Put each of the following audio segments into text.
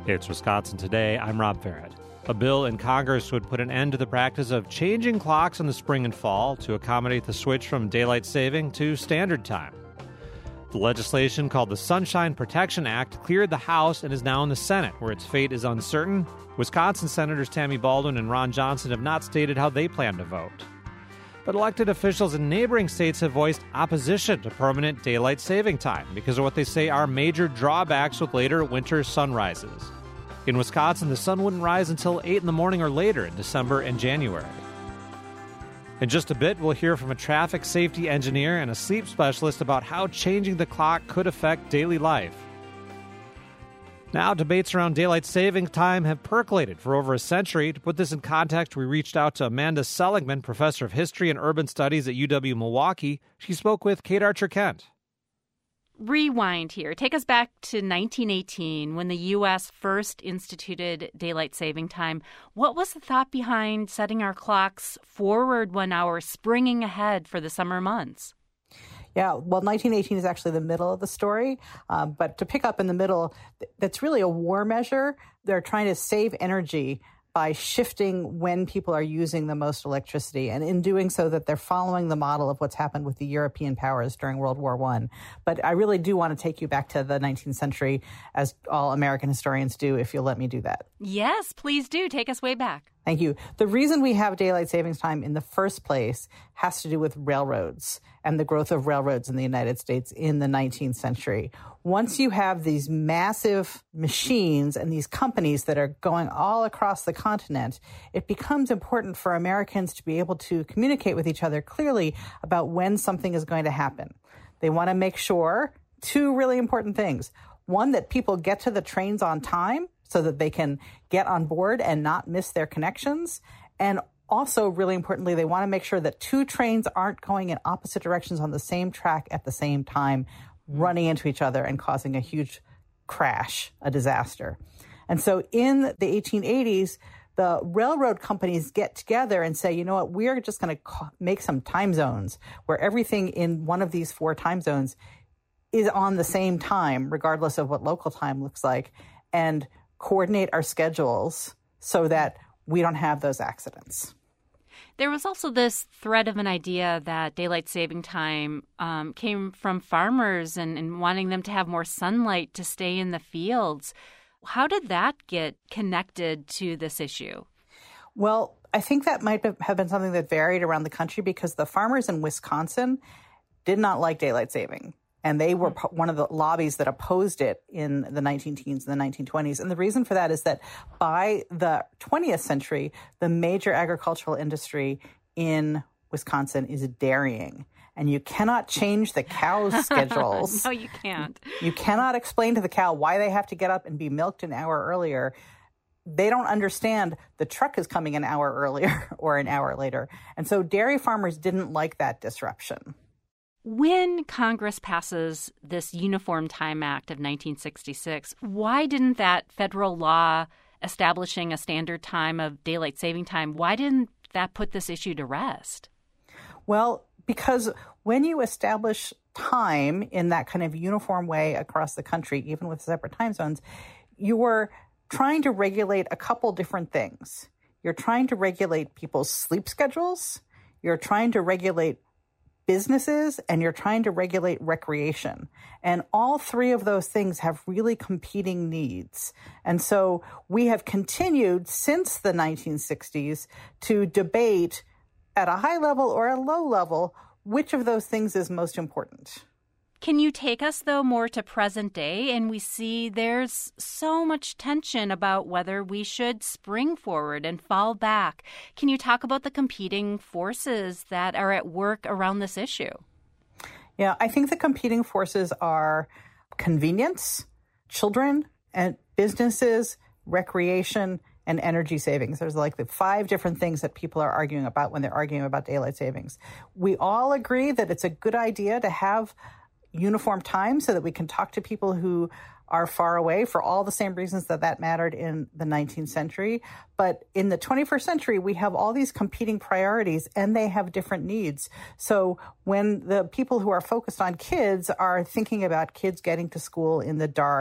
It's Wisconsin Today. I'm Rob Farrett. A bill in Congress would put an end to the practice of changing clocks in the spring and fall to accommodate the switch from daylight saving to standard time. The legislation, called the Sunshine Protection Act, cleared the House and is now in the Senate, where its fate is uncertain. Wisconsin Senators Tammy Baldwin and Ron Johnson have not stated how they plan to vote. But elected officials in neighboring states have voiced opposition to permanent daylight saving time because of what they say are major drawbacks with later winter sunrises. In Wisconsin, the sun wouldn't rise until 8 in the morning or later in December and January. In just a bit, we'll hear from a traffic safety engineer and a sleep specialist about how changing the clock could affect daily life. Now, debates around daylight saving time have percolated for over a century. To put this in context, we reached out to Amanda Seligman, professor of history and urban studies at UW-Milwaukee. She spoke with Kate Archer-Kent. Rewind here. Take us back to 1918 when the U.S. first instituted daylight saving time. What was the thought behind setting our clocks forward 1 hour, springing ahead for the summer months? Yeah, well, 1918 is actually the middle of the story. But to pick up in the middle, that's really a war measure. They're trying to save energy by shifting when people are using the most electricity. And in doing so, that they're following the model of what's happened with the European powers during World War I. But I really do want to take you back to the 19th century, as all American historians do, if you'll let me do that. Yes, please do. Take us way back. Thank you. The reason we have daylight savings time in the first place has to do with railroads and the growth of railroads in the United States in the 19th century. Once you have these massive machines and these companies that are going all across the continent, it becomes important for Americans to be able to communicate with each other clearly about when something is going to happen. They want to make sure two really important things. One, that people get to the trains on time so that they can get on board and not miss their connections. And also, really importantly, they want to make sure that two trains aren't going in opposite directions on the same track at the same time, running into each other and causing a huge crash, a disaster. And so in the 1880s, the railroad companies get together and say, you know what, we're just going to make some time zones where everything in one of these four time zones is on the same time, regardless of what local time looks like, and coordinate our schedules so that we don't have those accidents. There was also this thread of an idea that daylight saving time came from farmers and wanting them to have more sunlight to stay in the fields. How did that get connected to this issue? Well, I think that might have been something that varied around the country because the farmers in Wisconsin did not like daylight saving. And they were one of the lobbies that opposed it in the 19-teens and the 1920s. And the reason for that is that by the 20th century, the major agricultural industry in Wisconsin is dairying. And you cannot change the cow's schedules. No, you can't. You cannot explain to the cow why they have to get up and be milked an hour earlier. They don't understand the truck is coming an hour earlier or an hour later. And so dairy farmers didn't like that disruption. When Congress passes this Uniform Time Act of 1966, why didn't that federal law establishing a standard time of daylight saving time, why didn't that put this issue to rest? Well, because when you establish time in that kind of uniform way across the country, even with separate time zones, you're trying to regulate a couple different things. You're trying to regulate people's sleep schedules. You're trying to regulate businesses, and you're trying to regulate recreation. And all three of those things have really competing needs. And so we have continued since the 1960s to debate at a high level or a low level which of those things is most important. Can you take us, though, more to present day? And we see there's so much tension about whether we should spring forward and fall back. Can you talk about the competing forces that are at work around this issue? Yeah, I think the competing forces are convenience, children, and businesses, recreation, and energy savings. There's like the 5 different things that people are arguing about when they're arguing about daylight savings. We all agree that it's a good idea to have uniform time so that we can talk to people who are far away for all the same reasons that mattered in the 19th century. But in the 21st century, we have all these competing priorities and they have different needs. So when the people who are focused on kids are thinking about kids getting to school in the dark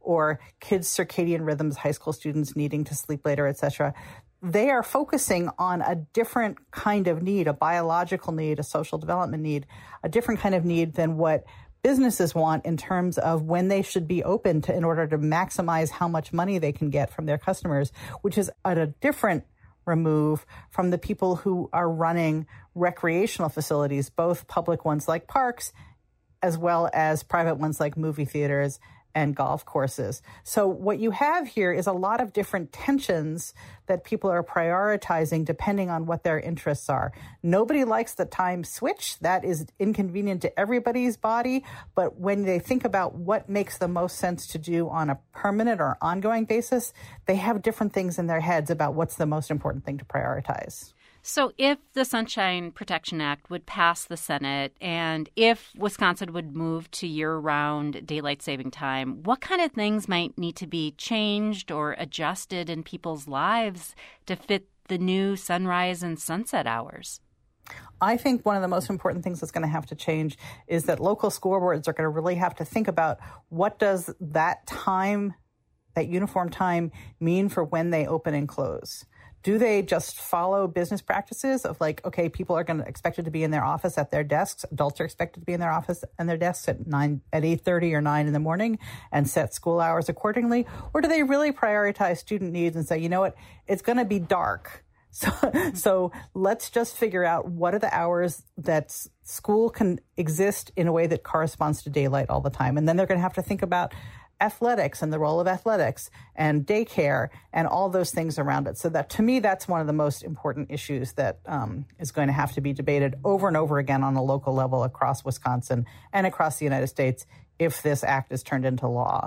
or kids' circadian rhythms, high school students needing to sleep later, et cetera. They are focusing on a different kind of need, a biological need, a social development need, a different kind of need than what businesses want in terms of when they should be open to in order to maximize how much money they can get from their customers, which is at a different remove from the people who are running recreational facilities, both public ones like parks, as well as private ones like movie theaters and golf courses. So what you have here is a lot of different tensions that people are prioritizing depending on what their interests are. Nobody likes the time switch. That is inconvenient to everybody's body. But when they think about what makes the most sense to do on a permanent or ongoing basis, they have different things in their heads about what's the most important thing to prioritize. So if the Sunshine Protection Act would pass the Senate and if Wisconsin would move to year-round daylight saving time, what kind of things might need to be changed or adjusted in people's lives to fit the new sunrise and sunset hours? I think one of the most important things that's going to have to change is that local school boards are going to really have to think about what does that time, that uniform time, mean for when they open and close. Do they just follow business practices of like, okay, people are going to expected to be in their office at their desks. Adults are expected to be in their office and their desks at 8:30 or 9 in the morning and set school hours accordingly? Or do they really prioritize student needs and say, you know what, it's going to be dark. So let's just figure out what are the hours that school can exist in a way that corresponds to daylight all the time. And then they're going to have to think about athletics and the role of athletics and daycare and all those things around it. So that, to me, that's one of the most important issues that is going to have to be debated over and over again on a local level across Wisconsin and across the United States if this act is turned into law.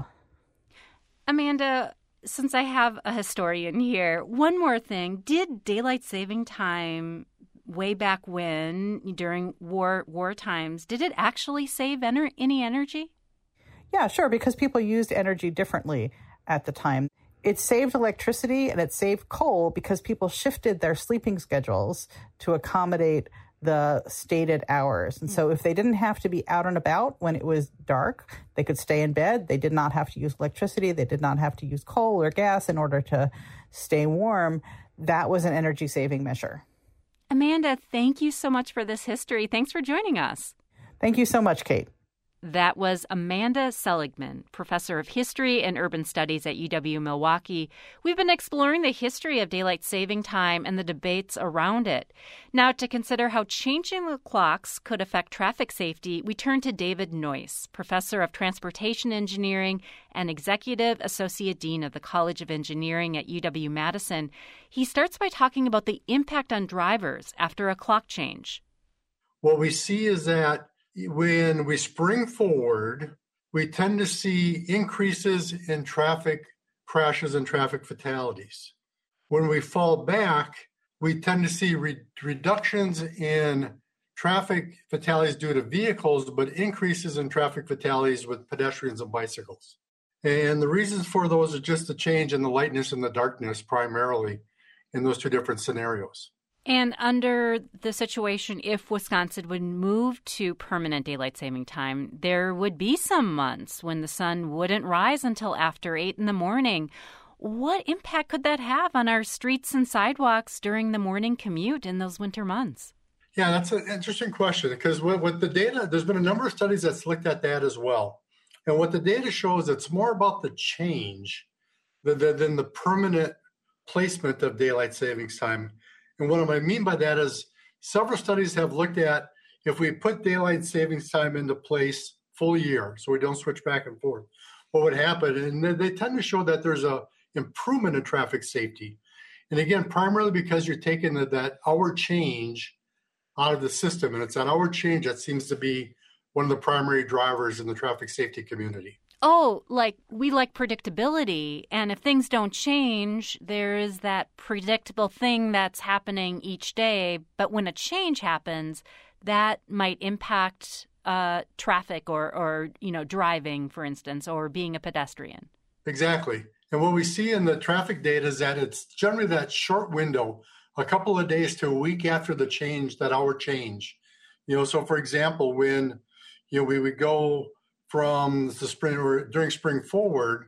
Amanda, since I have a historian here, one more thing. Did daylight saving time way back when, during war times, did it actually save any energy? Yeah, sure, because people used energy differently at the time. It saved electricity and it saved coal because people shifted their sleeping schedules to accommodate the stated hours. And so if they didn't have to be out and about when it was dark, they could stay in bed. They did not have to use electricity. They did not have to use coal or gas in order to stay warm. That was an energy saving measure. Amanda, thank you so much for this history. Thanks for joining us. Thank you so much, Kate. That was Amanda Seligman, professor of history and urban studies at UW-Milwaukee. We've been exploring the history of daylight saving time and the debates around it. Now, to consider how changing the clocks could affect traffic safety, we turn to David Noyce, professor of transportation engineering and executive associate dean of the College of Engineering at UW-Madison. He starts by talking about the impact on drivers after a clock change. What we see is that when we spring forward, we tend to see increases in traffic crashes and traffic fatalities. When we fall back, we tend to see reductions in traffic fatalities due to vehicles, but increases in traffic fatalities with pedestrians and bicycles. And the reasons for those are just the change in the lightness and the darkness primarily in those two different scenarios. And under the situation, if Wisconsin would move to permanent daylight saving time, there would be some months when the sun wouldn't rise until after 8 in the morning. What impact could that have on our streets and sidewalks during the morning commute in those winter months? Yeah, that's an interesting question because with the data, there's been a number of studies that's looked at that as well. And what the data shows, it's more about the change than the permanent placement of daylight savings time. And what I mean by that is several studies have looked at if we put daylight savings time into place full year, so we don't switch back and forth, what would happen? And they tend to show that there's a improvement in traffic safety. And again, primarily because you're taking that hour change out of the system. And it's that hour change that seems to be one of the primary drivers in the traffic safety community. Oh, we like predictability. And if things don't change, there is that predictable thing that's happening each day. But when a change happens, that might impact traffic or driving, for instance, or being a pedestrian. Exactly. And what we see in the traffic data is that it's generally that short window, a couple of days to a week after the change, that hour change. So for example, when we would go from the spring or during spring forward,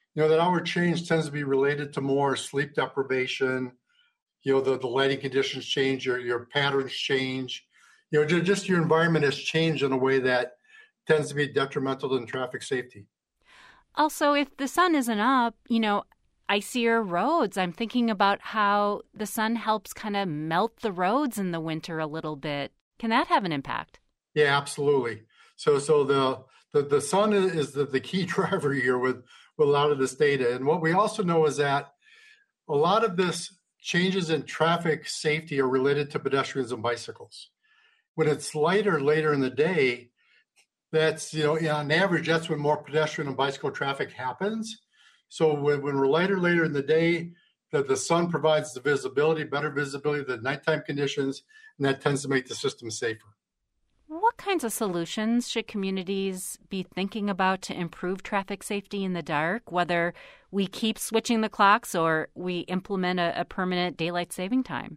that hour change tends to be related to more sleep deprivation. The lighting conditions change, your patterns change. Just your environment has changed in a way that tends to be detrimental to traffic safety. Also, if the sun isn't up, icier roads, I'm thinking about how the sun helps kind of melt the roads in the winter a little bit. Can that have an impact? Yeah, absolutely. So the sun is the key driver here with a lot of this data. And what we also know is that a lot of this changes in traffic safety are related to pedestrians and bicycles. When it's lighter later in the day, that's, on average, that's when more pedestrian and bicycle traffic happens. So when we're later in the day, the sun provides the visibility, better visibility, the nighttime conditions, and that tends to make the system safer. What kinds of solutions should communities be thinking about to improve traffic safety in the dark, whether we keep switching the clocks or we implement a permanent daylight saving time?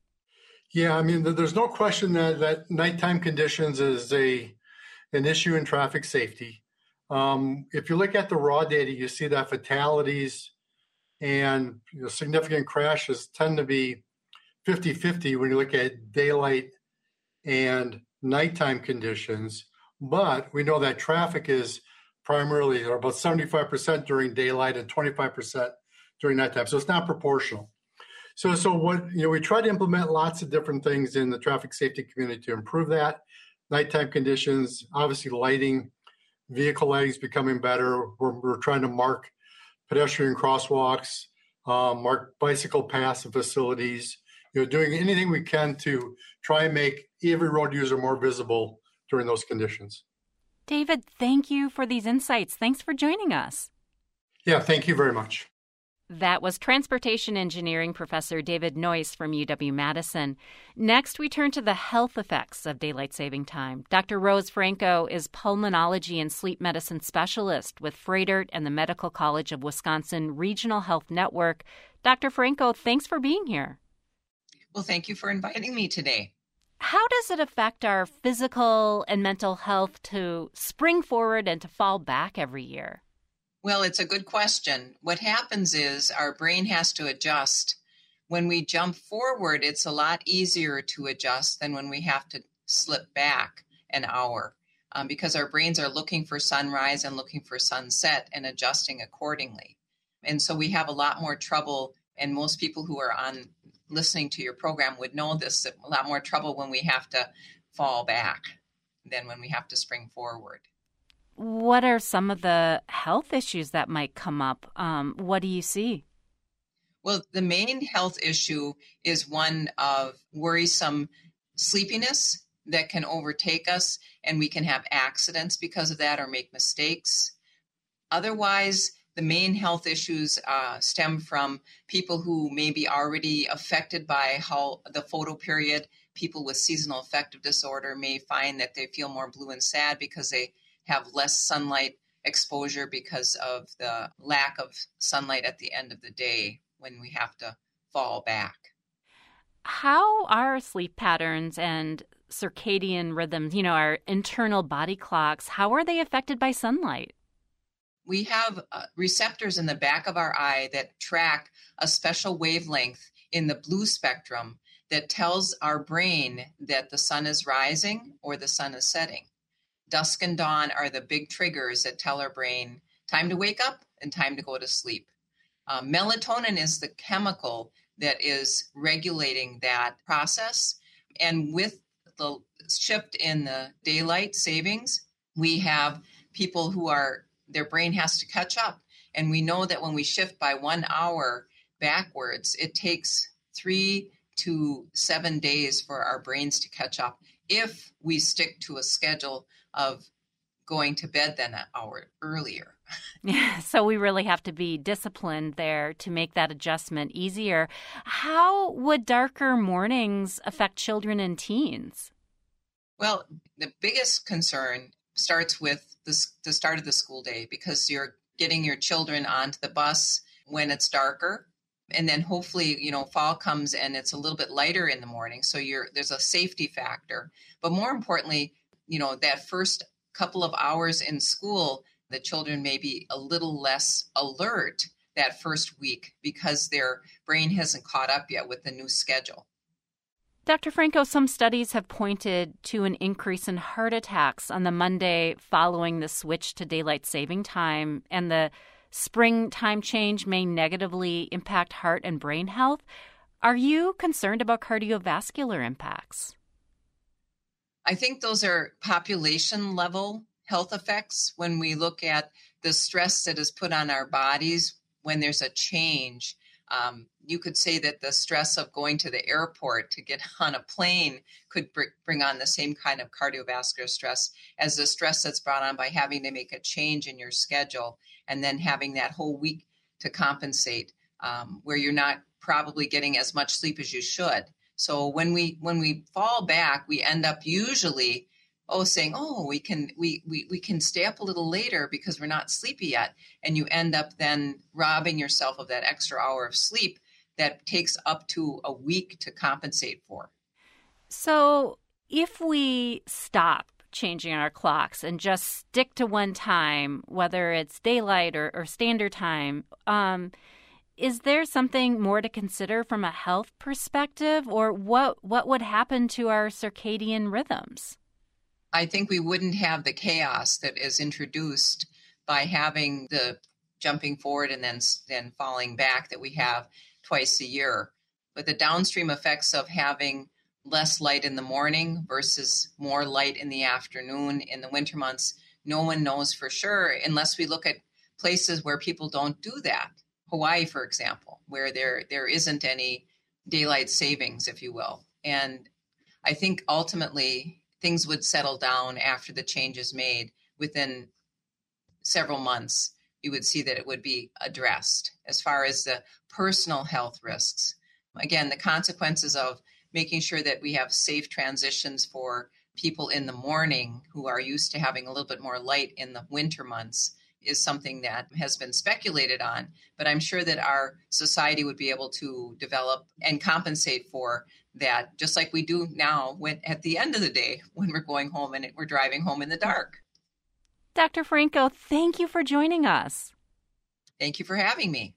Yeah, there's no question that nighttime conditions is an issue in traffic safety. If you look at the raw data, you see that fatalities and significant crashes tend to be 50-50 when you look at daylight and nighttime conditions. But we know that traffic is primarily about 75% during daylight and 25% during nighttime. So it's not proportional. So what we try to implement lots of different things in the traffic safety community to improve that. Nighttime conditions, obviously lighting, vehicle lighting is becoming better. We're trying to mark pedestrian crosswalks, mark bicycle paths and facilities, doing anything we can to try and make every road user more visible during those conditions. David, thank you for these insights. Thanks for joining us. Yeah, thank you very much. That was transportation engineering professor David Noyce from UW-Madison. Next, we turn to the health effects of daylight saving time. Dr. Rose Franco is pulmonology and sleep medicine specialist with Froedtert and the Medical College of Wisconsin Regional Health Network. Dr. Franco, thanks for being here. Well, thank you for inviting me today. How does it affect our physical and mental health to spring forward and to fall back every year? Well, it's a good question. What happens is our brain has to adjust. When we jump forward, it's a lot easier to adjust than when we have to slip back an hour because our brains are looking for sunrise and looking for sunset and adjusting accordingly. And so we have a lot more trouble, and most people who are listening to your program would know this, a lot more trouble when we have to fall back than when we have to spring forward. What are some of the health issues that might come up? What do you see? Well, the main health issue is one of worrisome sleepiness that can overtake us, and we can have accidents because of that or make mistakes. Otherwise, the main health issues stem from people who may be already affected by how the photoperiod. People with seasonal affective disorder may find that they feel more blue and sad because they have less sunlight exposure because of the lack of sunlight at the end of the day when we have to fall back. How are sleep patterns and circadian rhythms, our internal body clocks, how are they affected by sunlight? We have receptors in the back of our eye that track a special wavelength in the blue spectrum that tells our brain that the sun is rising or the sun is setting. Dusk and dawn are the big triggers that tell our brain time to wake up and time to go to sleep. Melatonin is the chemical that is regulating that process. And with the shift in the daylight savings, we have people who their brain has to catch up. And we know that when we shift by 1 hour backwards, it takes 3 to 7 days for our brains to catch up if we stick to a schedule of going to bed then an hour earlier. So we really have to be disciplined there to make that adjustment easier. How would darker mornings affect children and teens? Well, the biggest concern starts with the start of the school day because you're getting your children onto the bus when it's darker. And then hopefully, fall comes and it's a little bit lighter in the morning. So there's a safety factor. But more importantly, that first couple of hours in school, The children may be a little less alert that first week because their brain hasn't caught up yet with the new schedule. Dr. Franco, some studies have pointed to an increase in heart attacks on the Monday following the switch to daylight saving time, and the spring time change may negatively impact heart and brain health. Are you concerned about cardiovascular impacts? I think those are population level health effects when we look at the stress that is put on our bodies when there's a change. You could say that the stress of going to the airport to get on a plane could bring on the same kind of cardiovascular stress as the stress that's brought on by having to make a change in your schedule and then having that whole week to compensate, where you're not probably getting as much sleep as you should. So when we fall back, we end up usually saying, we can stay up a little later because we're not sleepy yet. And you end up then robbing yourself of that extra hour of sleep that takes up to a week to compensate for. So if we stop changing our clocks and just stick to one time, whether it's daylight or standard time, is there something more to consider from a health perspective, or what would happen to our circadian rhythms? I think we wouldn't have the chaos that is introduced by having the jumping forward and then falling back that we have twice a year. But the downstream effects of having less light in the morning versus more light in the afternoon in the winter months, no one knows for sure unless we look at places where people don't do that. Hawaii, for example, where there isn't any daylight savings, if you will. And I think ultimately things would settle down after the change is made. Within several months, you would see that it would be addressed. As far as the personal health risks, again, the consequences of making sure that we have safe transitions for people in the morning who are used to having a little bit more light in the winter months is something that has been speculated on. But I'm sure that our society would be able to develop and compensate for that, just like we do now at the end of the day when we're going home and we're driving home in the dark. Dr. Franco, thank you for joining us. Thank you for having me.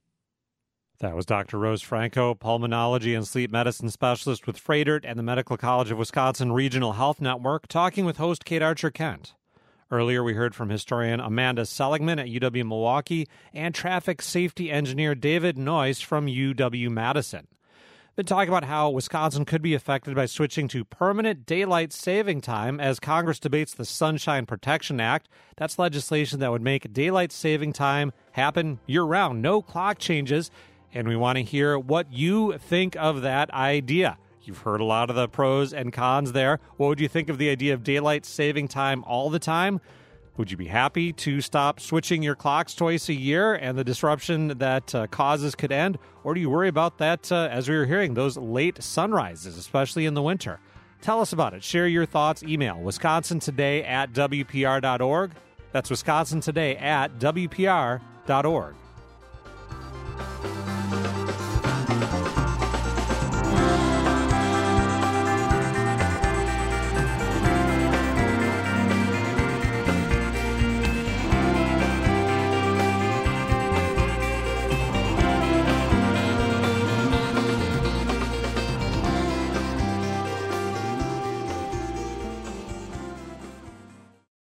That was Dr. Rose Franco, pulmonology and sleep medicine specialist with Froedtert and the Medical College of Wisconsin Regional Health Network, talking with host Kate Archer-Kent. Earlier, we heard from historian Amanda Seligman at UW-Milwaukee and traffic safety engineer David Noyce from UW-Madison. Been talking about how Wisconsin could be affected by switching to permanent daylight saving time as Congress debates the Sunshine Protection Act. That's legislation that would make daylight saving time happen year-round, no clock changes. And we want to hear what you think of that idea. You've heard a lot of the pros and cons there. What would you think of the idea of daylight saving time all the time? Would you be happy to stop switching your clocks twice a year and the disruption that causes could end? Or do you worry about that, as we were hearing, those late sunrises, especially in the winter? Tell us about it. Share your thoughts. Email wisconsintoday@wpr.org. That's wisconsintoday@wpr.org.